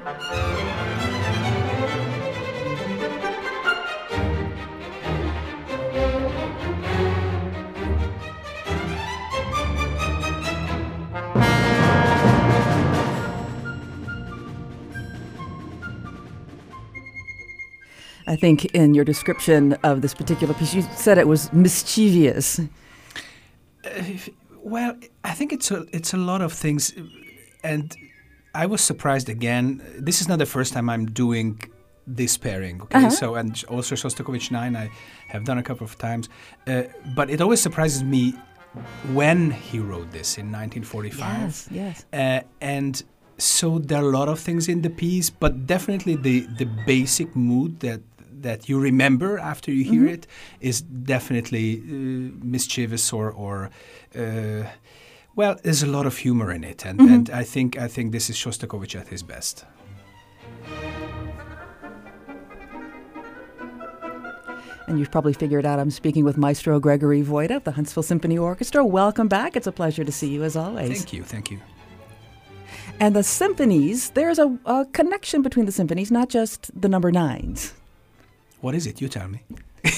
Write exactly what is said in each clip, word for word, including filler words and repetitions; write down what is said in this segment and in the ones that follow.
I think in your description of this particular piece, you said it was mischievous. Uh, well, I think it's a, it's a lot of things. And I was surprised again. This is not the first time I'm doing this pairing. Okay, uh-huh. So and also Shostakovich nine, I have done a couple of times. Uh, but it always surprises me when he wrote this in nineteen forty-five. Yes, yes. Uh, and so there are a lot of things in the piece, but definitely the, the basic mood that that you remember after you hear mm-hmm. it is definitely uh, mischievous or, or uh, well, there's a lot of humor in it, and, mm-hmm. and I think I think this is Shostakovich at his best. And you've probably figured out I'm speaking with Maestro Gregory Wojda of the Huntsville Symphony Orchestra. Welcome back. It's a pleasure to see you as always. Thank you. Thank you. And the symphonies, there's a, a connection between the symphonies, not just the number nines. What is it? You tell me.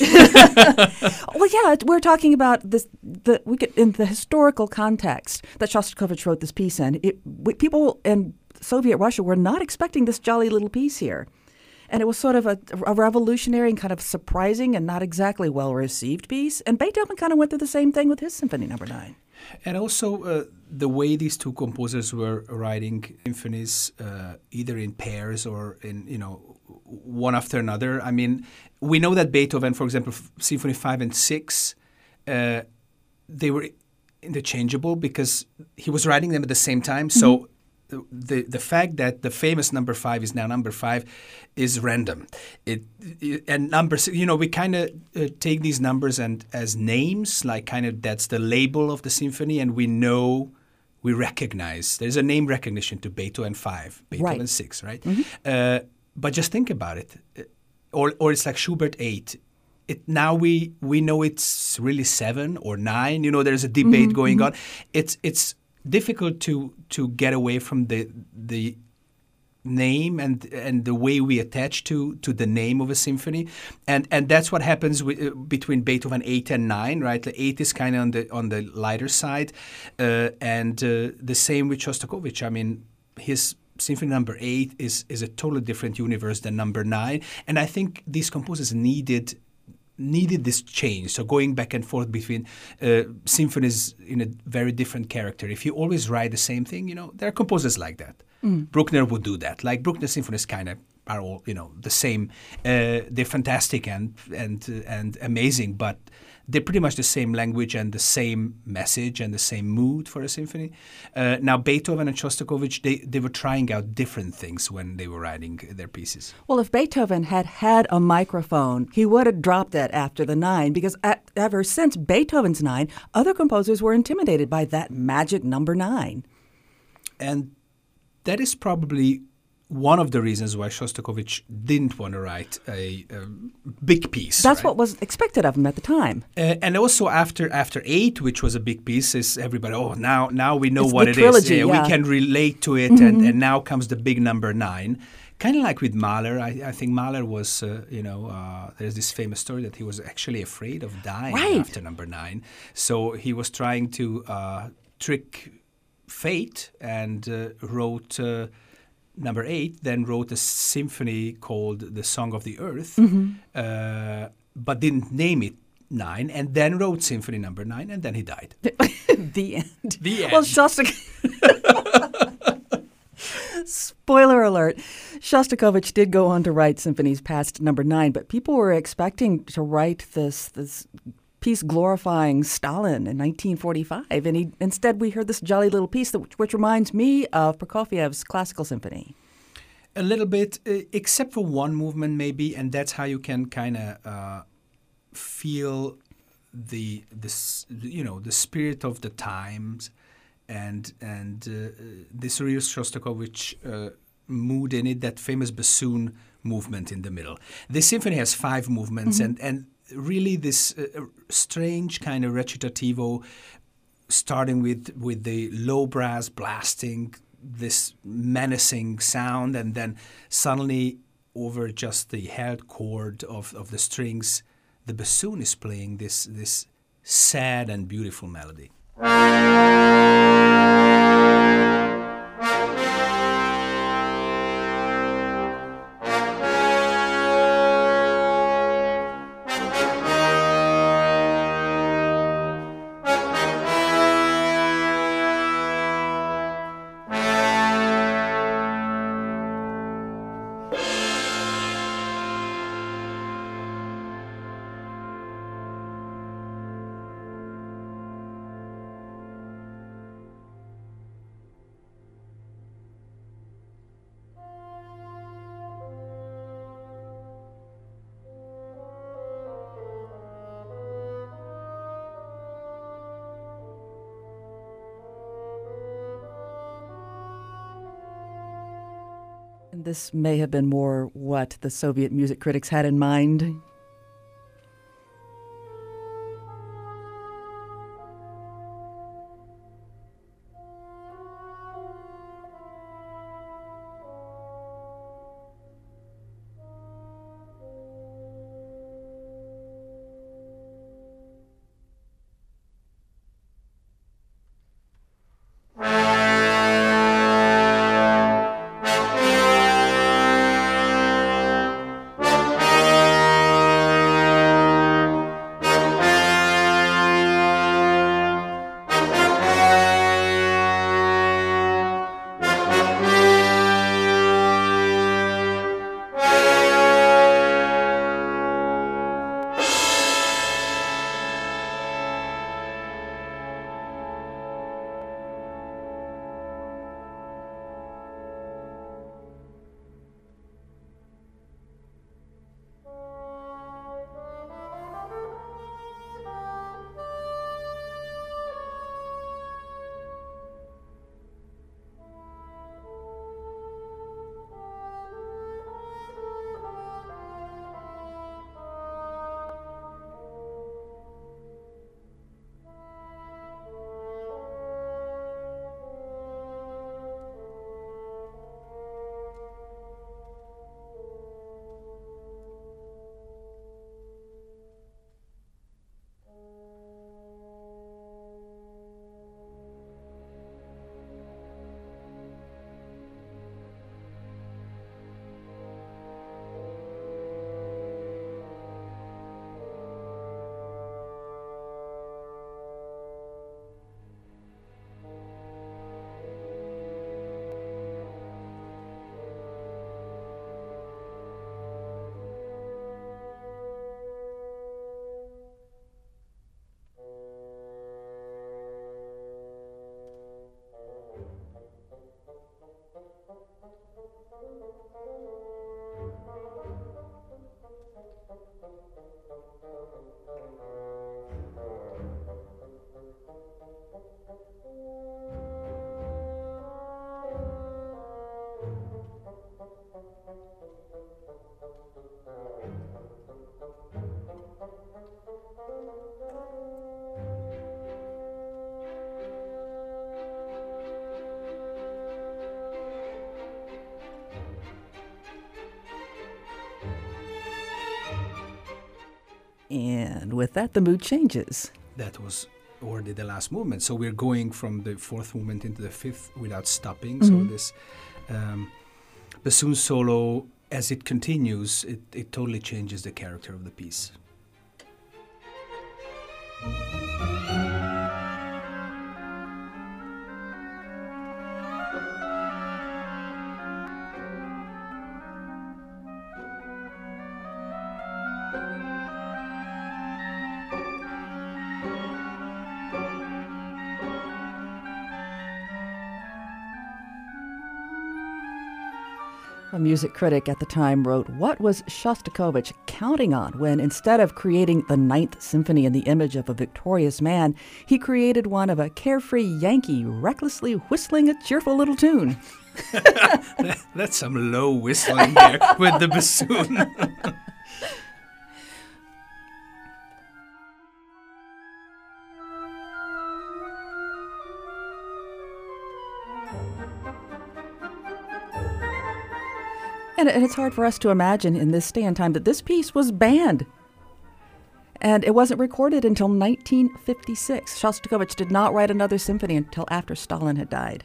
Well, yeah, we're talking about this. The we could, in the historical context that Shostakovich wrote this piece in. It, we, people in Soviet Russia were not expecting this jolly little piece here, and it was sort of a, a revolutionary and kind of surprising and not exactly well received piece. And Beethoven kind of went through the same thing with his Symphony Number Nine. And also uh, the way these two composers were writing symphonies, uh, either in pairs or in, you know, one after another. I mean, we know that Beethoven, for example, f- Symphony five and six, uh, they were interchangeable because he was writing them at the same time. Mm-hmm. So the the fact that the famous number five is now number five is random. It, it and numbers, you know, we kind of uh, take these numbers and as names, like kind of that's the label of the symphony, and we know, we recognize. There's a name recognition to Beethoven five, Beethoven right. six, right? Mm-hmm. Uh, but just think about it, or or it's like Schubert eight. It now we we know it's really seven or nine. You know, there's a debate mm-hmm, going mm-hmm. on. It's it's. difficult to to get away from the the name and and the way we attach to to the name of a symphony, and and that's what happens with, uh, between Beethoven eight and nine, right? The eight is kind of on the on the lighter side, uh, and uh, the same with Shostakovich. I mean, his Symphony Number Eight is is a totally different universe than Number Nine, and I think these composers needed. needed this change, so going back and forth between uh, symphonies in a very different character. If you always write the same thing, you know, there are composers like that. Mm. Bruckner would do that. Like Bruckner's symphonies kind of are all, you know, the same. Uh, they're fantastic and and uh, and amazing, but they're pretty much the same language and the same message and the same mood for a symphony. Uh, now, Beethoven and Shostakovich, they, they were trying out different things when they were writing their pieces. Well, if Beethoven had had a microphone, he would have dropped it after the nine, because at, ever since Beethoven's nine, other composers were intimidated by that magic number nine. And that is probably one of the reasons why Shostakovich didn't want to write a, a big piece. That's right? what was expected of him at the time. Uh, and also after after eight, which was a big piece, is everybody, oh, now now we know it's what the it trilogy, is. Yeah, yeah. We can relate to it, mm-hmm. and, and now comes the big number nine. Kind of like with Mahler. I, I think Mahler was, uh, you know, uh, there's this famous story that he was actually afraid of dying right. after number nine. So he was trying to uh, trick fate and uh, wrote... Uh, Number eight, then wrote a symphony called The Song of the Earth, mm-hmm. uh, but didn't name it nine, and then wrote Symphony Number Nine, and then he died. The end. The end. Well, Shostakovich. Spoiler alert: Shostakovich did go on to write symphonies past Number Nine, but people were expecting to write this this. piece glorifying Stalin in nineteen forty-five, and he, instead we heard this jolly little piece, that, which, which reminds me of Prokofiev's Classical Symphony. A little bit, uh, except for one movement maybe, and that's how you can kind of uh, feel the this you know the spirit of the times, and and uh, this real Shostakovich uh, mood in it, that famous bassoon movement in the middle. This symphony has five movements, mm-hmm. and and. Really, this uh, strange kind of recitativo, starting with with the low brass blasting this menacing sound, and then suddenly over just the held chord of, of the strings, the bassoon is playing this this sad and beautiful melody. And this may have been more what the Soviet music critics had in mind. And with that, the mood changes. That was already the last movement. So we're going from the fourth movement into the fifth without stopping. Mm-hmm. So this um, bassoon solo, as it continues, it, it totally changes the character of the piece. A music critic at the time wrote, "What was Shostakovich counting on when, instead of creating the Ninth Symphony in the image of a victorious man, he created one of a carefree Yankee recklessly whistling a cheerful little tune?" That's some low whistling there with the bassoon. And, and it's hard for us to imagine in this day and time that this piece was banned. And it wasn't recorded until nineteen fifty-six. Shostakovich did not write another symphony until after Stalin had died.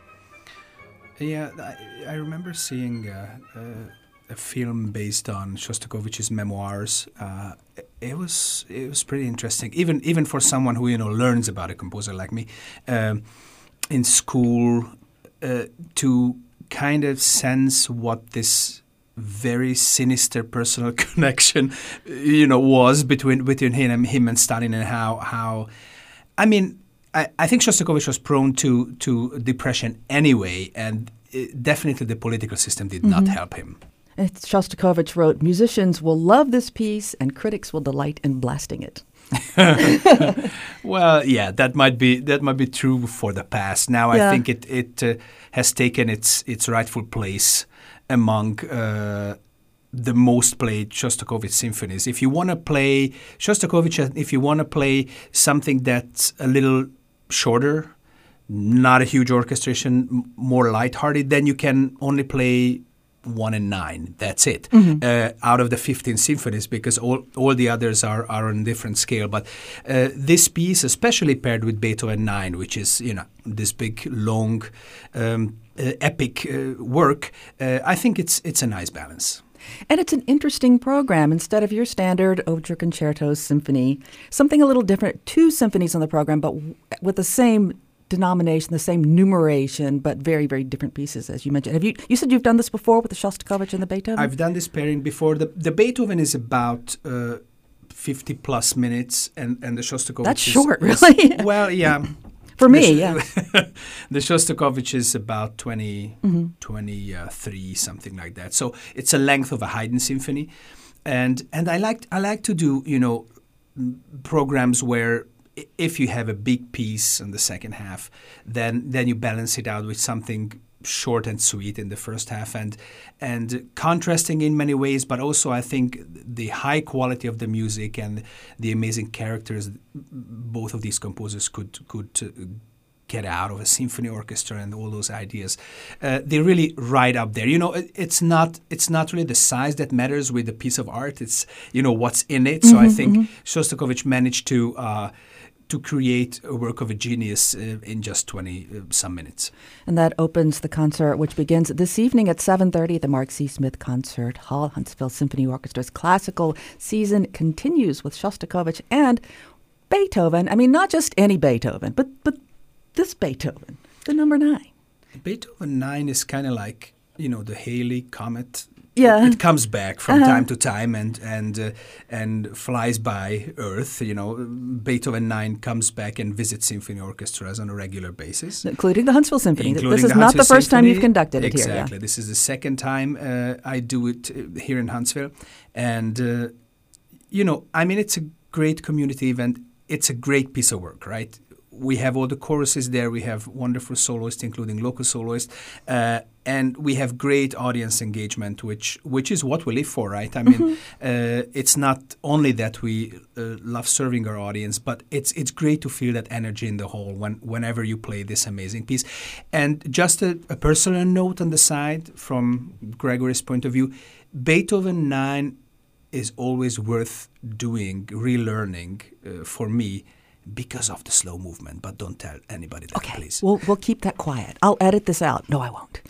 Yeah, I, I remember seeing uh, uh, a film based on Shostakovich's memoirs. Uh, it was it was pretty interesting, even even for someone who you know learns about a composer like me um, in school, uh, to kind of sense what this very sinister personal connection, you know, was between between him and him and Stalin, and how how, I mean, I, I think Shostakovich was prone to to depression anyway, and it, definitely the political system did mm-hmm. not help him. It's Shostakovich wrote, "Musicians will love this piece, and critics will delight in blasting it." Well, yeah, that might be that might be true for the past. Now yeah. I think it it uh, has taken its its rightful place among uh, the most played Shostakovich symphonies. If you want to play Shostakovich, if you want to play something that's a little shorter, not a huge orchestration, m- more lighthearted, then you can only play one and nine. That's it. Mm-hmm. Uh, out of the fifteen symphonies, because all, all the others are, are on a different scale. But uh, this piece, especially paired with Beethoven nine, which is, you know, this big, long, um, uh, epic uh, work, uh, I think it's it's a nice balance. And it's an interesting program. Instead of your standard overture concerto symphony, something a little different. Two symphonies on the program, but w- with the same denomination, the same numeration, but very, very different pieces, as you mentioned. Have you? You said you've done this before with the Shostakovich and the Beethoven? I've done this pairing before. The the Beethoven is about uh, fifty plus minutes, and, and the Shostakovich That's is, short, is, really. Well, yeah. For me, the, yeah. The Shostakovich is about twenty, mm-hmm. twenty-three, something like that. So it's a length of a Haydn symphony, and and I like I like to do you know programs where if you have a big piece in the second half, then then you balance it out with something short and sweet in the first half, and and contrasting in many ways, but also I think the high quality of the music and the amazing characters both of these composers could could uh, get out of a symphony orchestra and all those ideas, uh, they're really right up there. You know, it, it's not it's not really the size that matters with a piece of art. It's you know what's in it. Mm-hmm, so I think mm-hmm. Shostakovich managed to. Uh, to create a work of a genius uh, in just twenty uh, some minutes. And that opens the concert, which begins this evening at seven thirty at the Mark C. Smith Concert Hall. Huntsville Symphony Orchestra's classical season continues with Shostakovich and Beethoven. I mean, not just any Beethoven, but but this Beethoven, the number nine. Beethoven nine is kind of like, you know, the Halley Comet. Yeah. It comes back from uh-huh. time to time and and uh, and flies by Earth. You know, Beethoven nine comes back and visits symphony orchestras on a regular basis, including the Huntsville Symphony. Including this is the not the first Symphony. time you've conducted it exactly. here. Exactly. Yeah. This is the second time uh, I do it uh, here in Huntsville, and uh, you know, I mean, it's a great community event. It's a great piece of work, right? We have all the choruses there. We have wonderful soloists, including local soloists, uh, and we have great audience engagement, which which is what we live for, right? I mean, mm-hmm. uh, it's not only that we uh, love serving our audience, but it's it's great to feel that energy in the hall when whenever you play this amazing piece. And just a, a personal note on the side from Gregory's point of view, Beethoven nine is always worth doing, relearning uh, for me. Because of the slow movement, but don't tell anybody that, okay. please. We'll, we'll keep that quiet. I'll edit this out. No, I won't.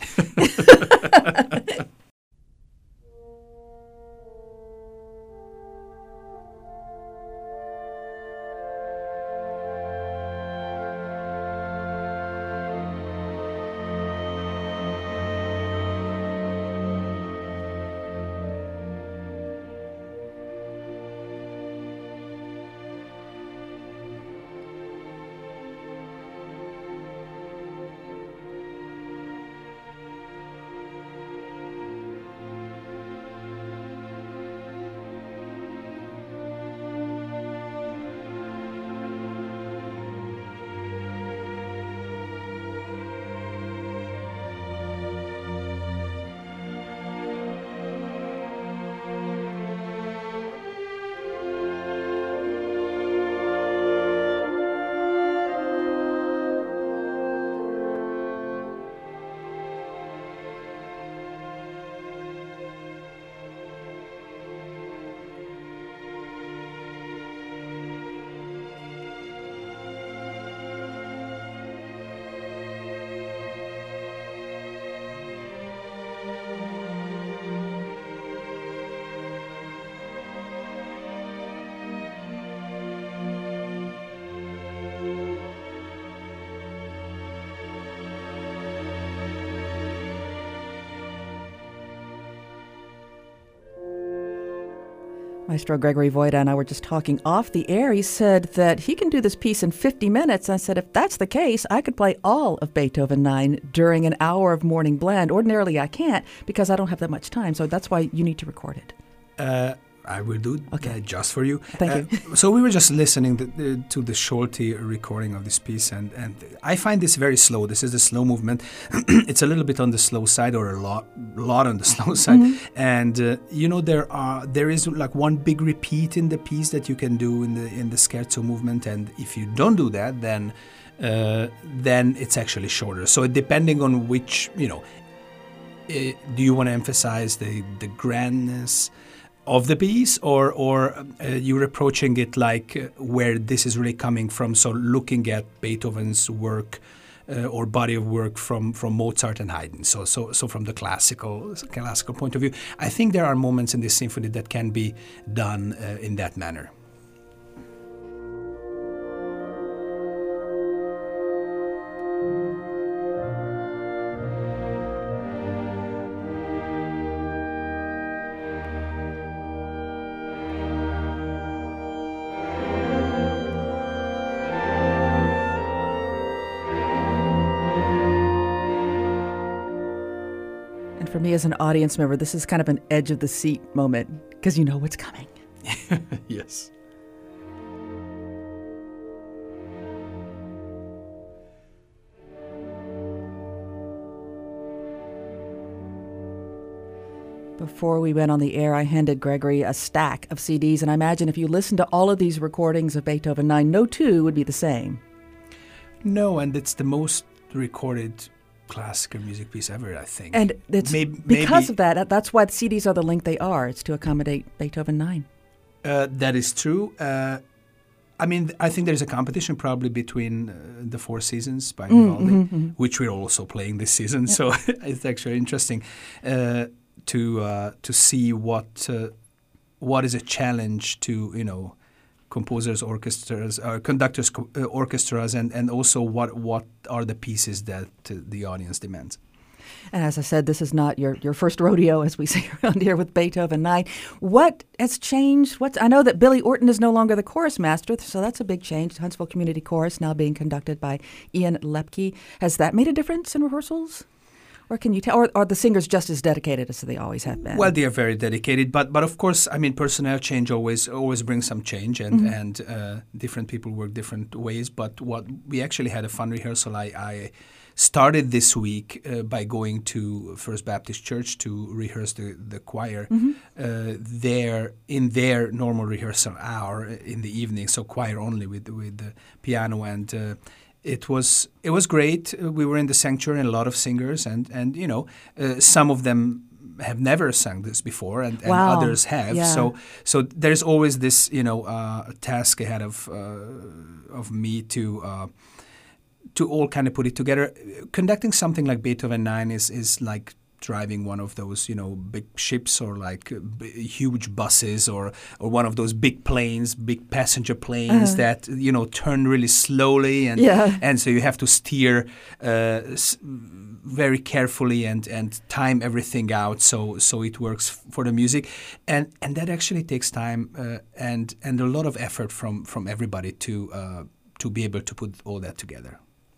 Maestro Gregory Voida and I were just talking off the air. He said that he can do this piece in fifty minutes. I said, if that's the case, I could play all of Beethoven nine during an hour of morning blend. Ordinarily, I can't because I don't have that much time. So that's why you need to record it. Uh, I will do okay. uh, just for you. Thank uh, you. So we were just listening the, the, to the Scholti recording of this piece, and, and I find this very slow. This is the slow movement. It's a little bit on the slow side, or a lot, lot on the slow side. Mm-hmm. And uh, you know, there are there is like one big repeat in the piece that you can do in the in the scherzo movement, and if you don't do that, then uh, then it's actually shorter. So depending on which, you know, uh, do you want to emphasize the the grandness of the piece, or or uh, you're approaching it like uh, where this is really coming from, so looking at Beethoven's work uh, or body of work from, from Mozart and Haydn, so so so from the classical classical point of view. I think there are moments in this symphony that can be done uh, in that manner. For me as an audience member, this is kind of an edge of the seat moment because you know what's coming. Yes. Before we went on the air, I handed Gregory a stack of C Ds, and I imagine if you listen to all of these recordings of Beethoven nine, no two would be the same. No, and it's the most recorded classical music piece ever, I think. And it's maybe, because maybe, of that, that's why the C Ds are the length they are. It's to accommodate Beethoven nine. Uh, that is true. Uh, I mean, I think there's a competition probably between uh, the Four Seasons by Vivaldi, mm, mm-hmm, mm-hmm. which we're also playing this season. Yep. So it's actually interesting uh, to uh, to see what uh, what is a challenge to, you know, composers, orchestras, uh, conductors, uh, orchestras, and, and also what what are the pieces that uh, the audience demands. And as I said, this is not your, your first rodeo, as we say around here, with Beethoven nine. What has changed? What's, I know that Billy Orton is no longer the chorus master, so that's a big change. Huntsville Community Chorus now being conducted by Ian Lepke. Has that made a difference in rehearsals? Or can you tell, or are the singers just as dedicated as they always have been? Well, they are very dedicated, but but of course, I mean, personnel change always always brings some change, and mm-hmm. and uh, different people work different ways. But what we actually had a fun rehearsal. I, I started this week uh, by going to First Baptist Church to rehearse the the choir mm-hmm. uh, there in their normal rehearsal hour in the evening, so choir only with with the piano and. Uh, It was it was great. We were in the sanctuary and a lot of singers, and, and you know, uh, some of them have never sung this before, and, and wow. others have. Yeah. So so there's always this, you know, uh, task ahead of uh, of me to uh, to all kind of put it together. Conducting something like Beethoven nine is is like driving one of those, you know, big ships or like uh, b- huge buses or or one of those big planes, big passenger planes uh. that, you know, turn really slowly and yeah. and so you have to steer uh, s- very carefully and, and time everything out so so it works f- for the music, and and that actually takes time uh, and and a lot of effort from from everybody to uh, to be able to put all that together.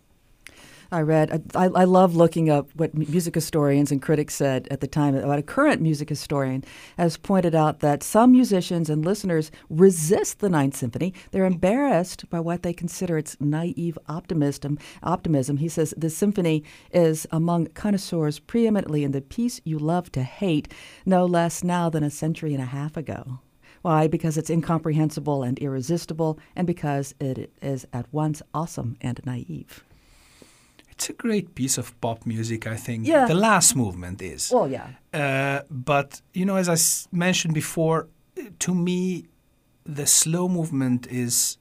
I read, I, I love looking up what music historians and critics said at the time about a current music historian has pointed out that some musicians and listeners resist the Ninth Symphony. They're embarrassed by what they consider its naive optimism. Optimism. He says the symphony is among connoisseurs preeminently in the piece you love to hate, no less now than a century and a half ago. Why? Because it's incomprehensible and irresistible, and because it is at once awesome and naive. It's a great piece of pop music, I think. Yeah. The last movement is. Well, yeah. Uh, but, you know, as I s- mentioned before, to me, the slow movement is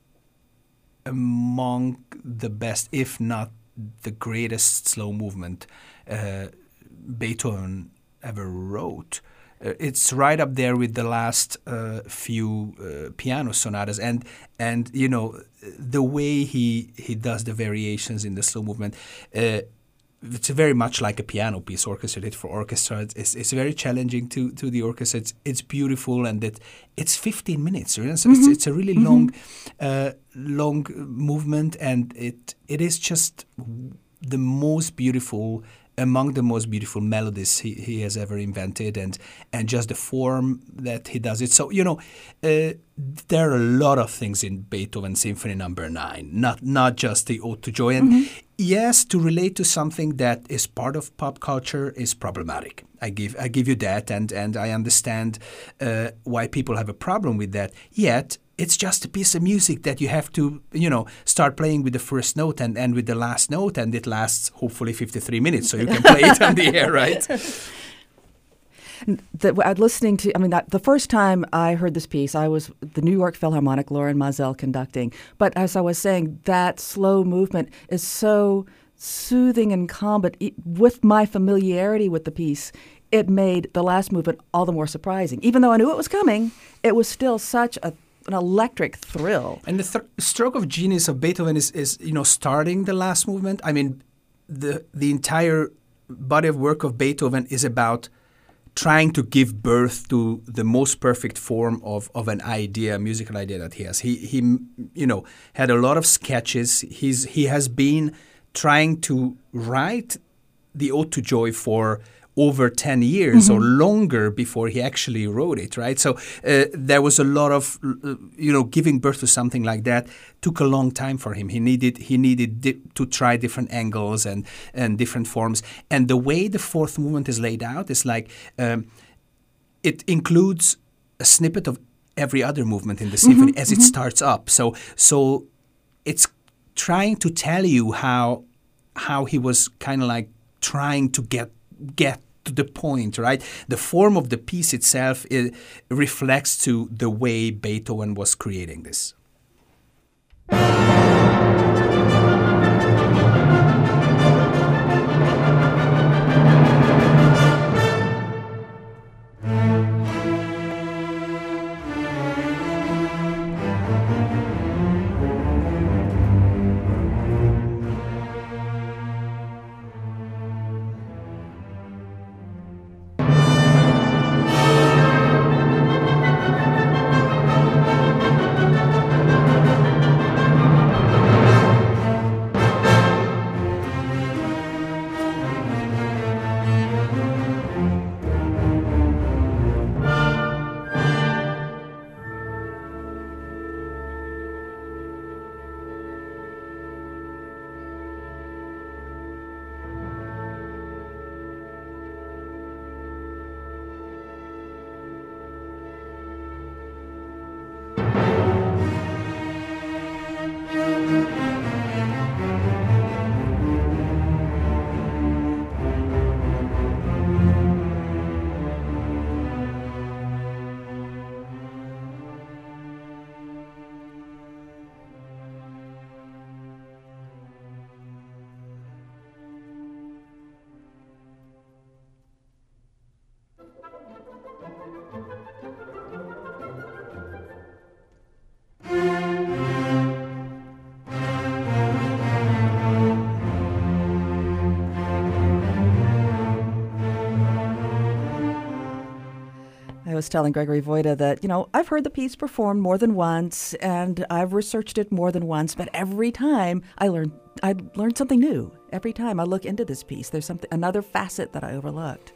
among the best, if not the greatest slow movement uh, Beethoven ever wrote. Uh, it's right up there with the last uh, few uh, piano sonatas, and and you know the way he he does the variations in the slow movement. Uh, it's very much like a piano piece orchestrated for orchestra. It's, it's very challenging to, to the orchestra. It's, it's beautiful, and it, it's fifteen minutes. You know? So mm-hmm. it's, it's a really mm-hmm. long uh, long movement, and it it is just the most beautiful, among the most beautiful melodies he, he has ever invented, and and just the form that he does it. So, you know, uh, there are a lot of things in Beethoven Symphony Number Nine, not not just the Ode to Joy. And mm-hmm. yes, to relate to something that is part of pop culture is problematic. I give I give you that, and and I understand uh, why people have a problem with that. Yet, it's just a piece of music that you have to, you know, start playing with the first note and end with the last note, and it lasts hopefully fifty-three minutes, so you can play it on the air, right? The, I'm listening to, I mean, that, the first time I heard this piece, I was the New York Philharmonic, Lauren Mazel conducting. But as I was saying, that slow movement is so soothing and calm, but it, with my familiarity with the piece, it made the last movement all the more surprising. Even though I knew it was coming, it was still such a an electric thrill. And the th- stroke of genius of Beethoven is, is, you know, starting the last movement. I mean, the the entire body of work of Beethoven is about trying to give birth to the most perfect form of, of an idea, a musical idea that he has. He, he, you know, had a lot of sketches. He's He has been trying to write the Ode to Joy for over ten years mm-hmm. or longer before he actually wrote it, right? So uh, there was a lot of, uh, you know, giving birth to something like that took a long time for him. He needed he needed di- to try different angles and, and different forms. And the way the fourth movement is laid out is like, um, it includes a snippet of every other movement in the symphony mm-hmm. as mm-hmm. it starts up. So so it's trying to tell you how how he was kind of like trying to get get to the point, right? The form of the piece itself it reflects to the way Beethoven was creating this. I was telling Gregory Voida that, you know, I've heard the piece performed more than once, and I've researched it more than once, but every time I learn, I learned something new. Every time I look into this piece, there's something, another facet that I overlooked.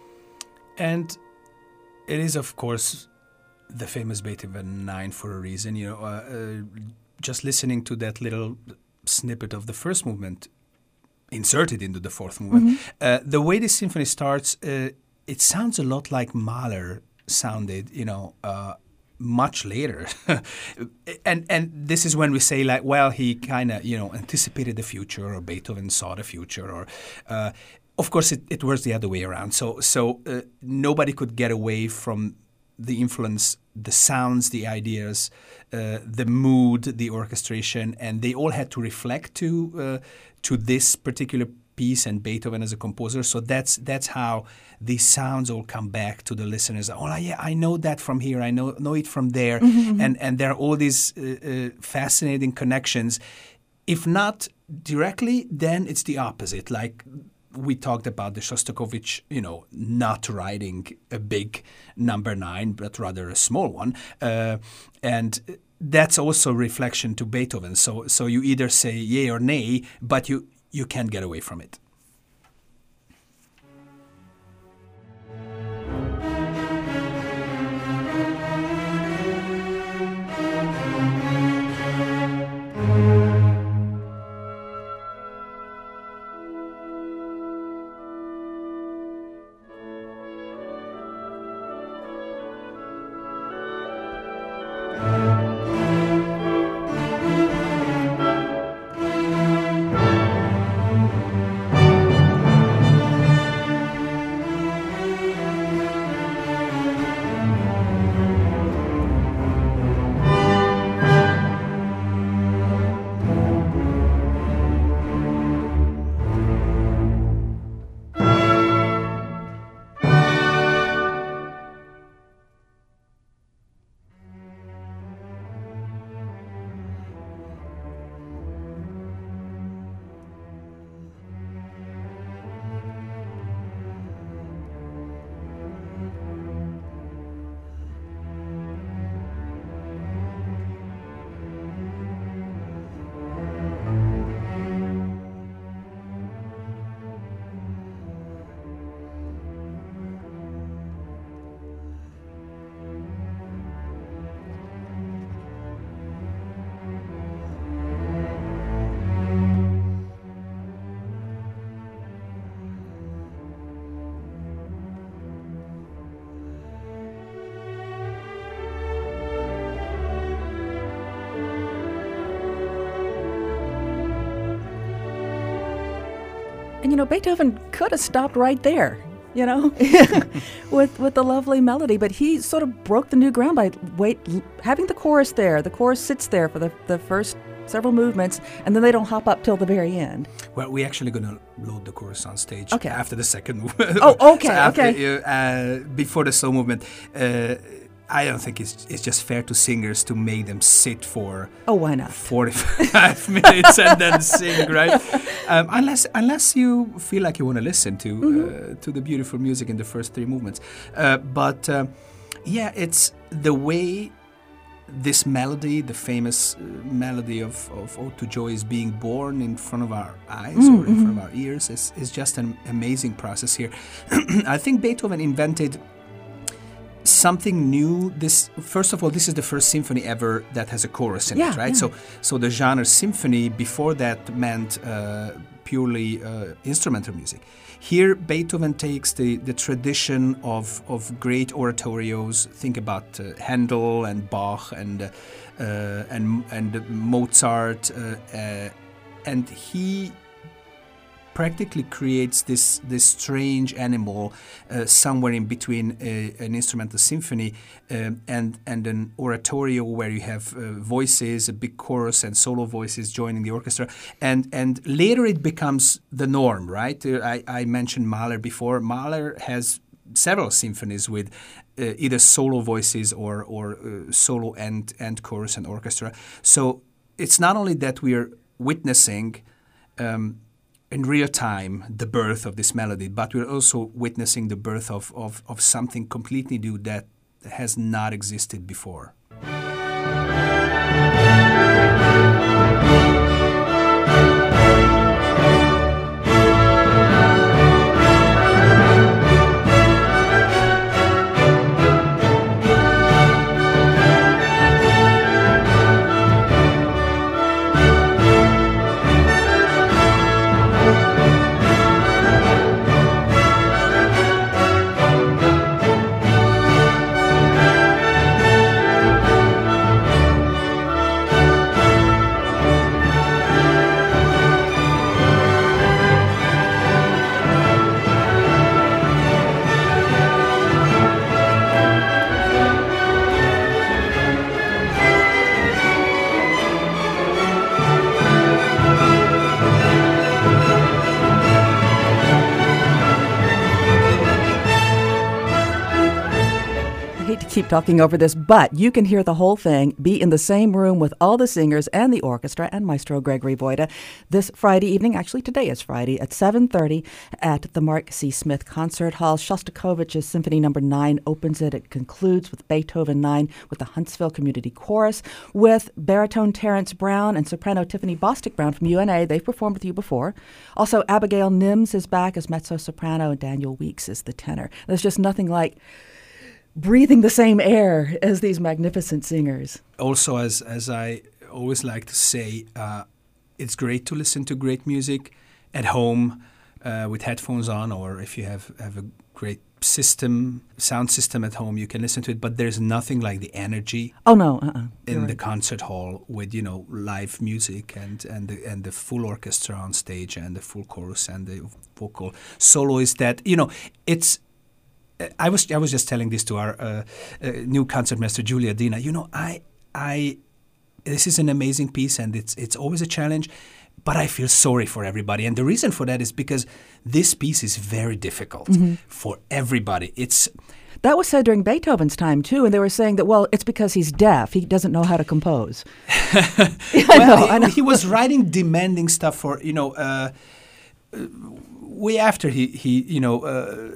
And it is, of course, the famous Beethoven nine for a reason. You know, uh, uh, just listening to that little snippet of the first movement inserted into the fourth movement, mm-hmm. uh, the way the symphony starts, uh, it sounds a lot like Mahler sounded, you know, uh, much later. and and this is when we say, like, well, he kind of, you know, anticipated the future, or Beethoven saw the future, or uh, of course it, it works the other way around. So so uh, nobody could get away from the influence, the sounds, the ideas, uh, the mood, the orchestration, and they all had to reflect to uh, to this particular piece and Beethoven as a composer. So that's that's how these sounds all come back to the listeners. Oh, yeah, I know that from here. I know know it from there. Mm-hmm. And and there are all these uh, uh, fascinating connections. If not directly, then it's the opposite. Like we talked about the Shostakovich, you know, not writing a big number nine, but rather a small one. Uh, and that's also a reflection to Beethoven. So so you either say yay or nay, but you, you can't get away from it. And, you know, Beethoven could have stopped right there, you know, with with the lovely melody. But he sort of broke the new ground by wait having the chorus there. The chorus sits there for the, the first several movements, and then they don't hop up till the very end. Well, we're actually going to load the chorus on stage okay. after the second movement. Oh, okay, so after, okay. Uh, before the slow movement. Uh, I don't think it's it's just fair to singers to make them sit for oh why not forty-five minutes and then sing, right? Um, unless unless you feel like you want to listen to mm-hmm. uh, to the beautiful music in the first three movements. Uh, but uh, yeah, it's the way this melody, the famous uh, melody of, of Ode to Joy, is being born in front of our eyes mm-hmm. or in front of our ears is, is just an amazing process here. I think Beethoven invented something new. This first of all, this is the first symphony ever that has a chorus in yeah, it, right? Yeah. So, so the genre symphony before that meant uh, purely uh, instrumental music. Here, Beethoven takes the, the tradition of of great oratorios. Think about uh, Handel and Bach and uh, uh, and and Mozart, uh, uh, and he practically creates this this strange animal uh, somewhere in between a, an instrumental symphony um, and and an oratorio where you have uh, voices, a big chorus, and solo voices joining the orchestra. And and later it becomes the norm, right? Uh, I, I mentioned Mahler before. Mahler has several symphonies with uh, either solo voices or or uh, solo and and chorus and orchestra. So it's not only that we are witnessing Um, in real time the birth of this melody, but we're also witnessing the birth of, of, of something completely new that has not existed before. hate to keep talking over this, but you can hear the whole thing, be in the same room with all the singers and the orchestra and Maestro Gregory Voida this Friday evening. Actually, today is Friday at seven thirty at the Mark C. Smith Concert Hall. Shostakovich's Symphony Number nine opens it. It concludes with Beethoven nine with the Huntsville Community Chorus with baritone Terrence Brown and soprano Tiffany Bostic Brown from U N A. They've performed with you before. Also, Abigail Nims is back as mezzo-soprano and Daniel Weeks is the tenor. There's just nothing like breathing the same air as these magnificent singers. Also, as as I always like to say, uh, it's great to listen to great music at home uh, with headphones on, or if you have, have a great system, sound system at home, you can listen to it. But there's nothing like the energy. Oh no, uh-uh. in right. the concert hall with, you know, live music and and the, and the full orchestra on stage and the full chorus and the vocal soloist. That, you know, it's. I was I was just telling this to our uh, uh, new concertmaster Julia Dina. You know, I I this is an amazing piece, and it's it's always a challenge, but I feel sorry for everybody, and the reason for that is because this piece is very difficult mm-hmm. for everybody. It's that was said during Beethoven's time too, and they were saying that, well, it's because he's deaf; he doesn't know how to compose. well, I know, he, I know. he was writing demanding stuff for, you know, uh, way after he he you know. Uh,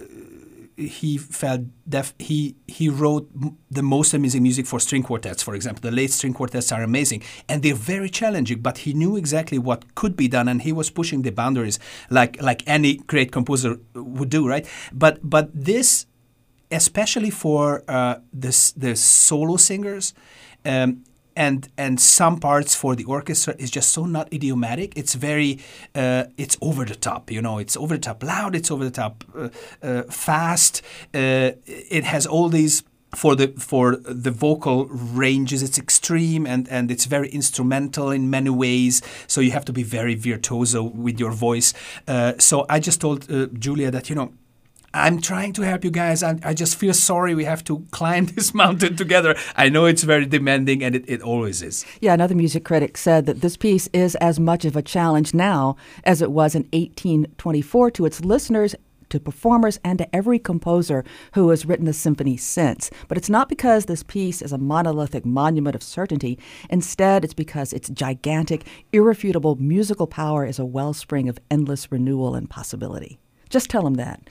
he felt deaf. He he wrote m- the most amazing music for string quartets, for example. The late string quartets are amazing, and they're very challenging, but he knew exactly what could be done, and he was pushing the boundaries like like any great composer would do, right? But but this, especially for uh, the, the solo singers, um, And and some parts for the orchestra is just so not idiomatic. It's very, uh, it's over the top, you know. It's over the top loud. It's over the top uh, uh, fast. Uh, it has all these for the for the vocal ranges. It's extreme and and it's very instrumental in many ways. So you have to be very virtuoso with your voice. Uh, so I just told uh, Julia that, you know, I'm trying to help you guys. I, I just feel sorry we have to climb this mountain together. I know it's very demanding, and it, it always is. Yeah, another music critic said that this piece is as much of a challenge now as it was in eighteen twenty-four to its listeners, to performers, and to every composer who has written the symphony since. But it's not because this piece is a monolithic monument of certainty. Instead, it's because its gigantic, irrefutable musical power is a wellspring of endless renewal and possibility. Just tell them that.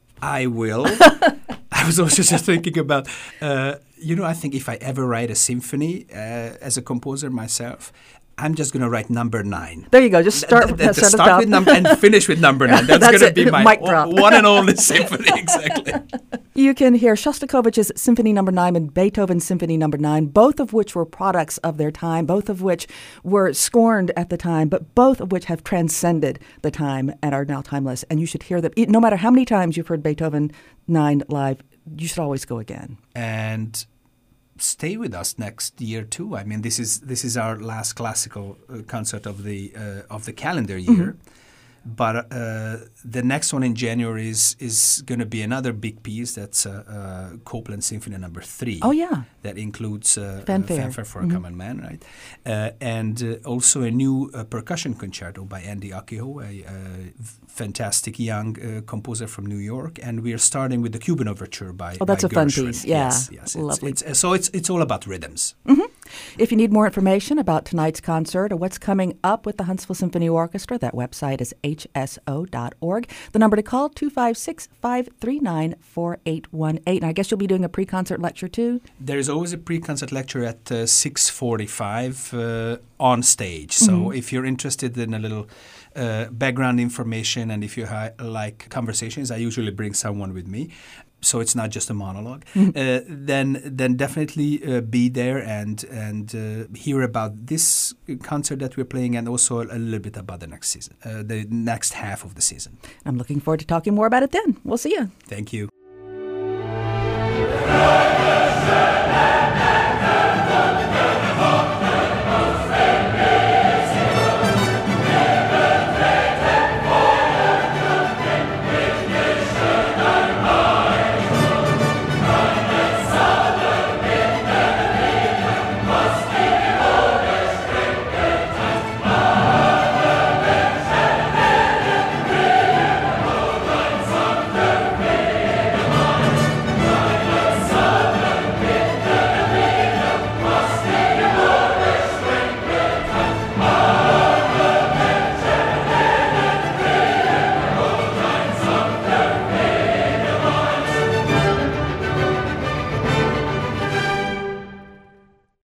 I will. I was also just thinking about, uh, you know, I think if I ever write a symphony uh, as a composer myself, I'm just going to write number nine. There you go. Just start, th- th- start, start with number and finish with number nine. That's, That's going to be my Mic drop. o- one and only symphony. Exactly. You can hear Shostakovich's Symphony Number nine and Beethoven's Symphony Number nine, both of which were products of their time, both of which were scorned at the time, but both of which have transcended the time and are now timeless. And you should hear them. No matter how many times you've heard Beethoven nine live, you should always go again. And stay with us next year too. I mean, this is this is our last classical uh, concert of the uh, of the calendar year. Mm-hmm. But uh, the next one in January is is going to be another big piece. That's uh, uh, Copland Symphony Number Three. Oh yeah, that includes uh, Fanfare, uh, Fanfare for mm-hmm. a Common Man, right? Uh, and uh, also a new uh, percussion concerto by Andy Akiho, a, a fantastic young uh, composer from New York. And we are starting with the Cuban Overture by. Oh, that's by a fun Gershwin. piece. Yeah, yes, yes, lovely. It's, it's, so it's it's all about rhythms. Mm-hmm. If you need more information about tonight's concert or what's coming up with the Huntsville Symphony Orchestra, that website is h s o dot org. The number to call, two five six, five three nine, four eight one eight. And I guess you'll be doing a pre-concert lecture too? There's always a pre-concert lecture at uh, six forty-five uh, on stage. So mm-hmm. if you're interested in a little uh, background information and if you ha- like conversations, I usually bring someone with me. So it's not just a monologue. Mm-hmm. Uh, then, then definitely uh, be there and and uh, hear about this concert that we're playing, and also a little bit about the next season, uh, the next half of the season. I'm looking forward to talking more about it then. We'll see you. Thank you.